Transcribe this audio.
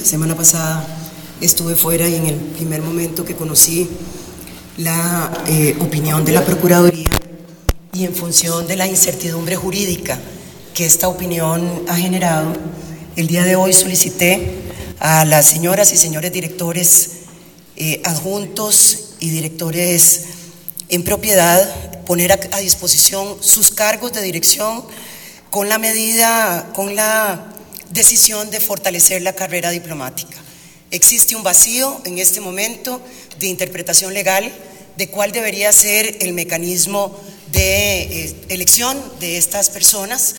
La semana pasada estuve fuera y en el primer momento que conocí la opinión de la Procuraduría y en función de la incertidumbre jurídica que esta opinión ha generado, el día de hoy solicité a las señoras y señores directores adjuntos y directores en propiedad poner a disposición sus cargos de dirección con la decisión de fortalecer la carrera diplomática. Existe un vacío en este momento de interpretación legal de cuál debería ser el mecanismo de elección de estas personas.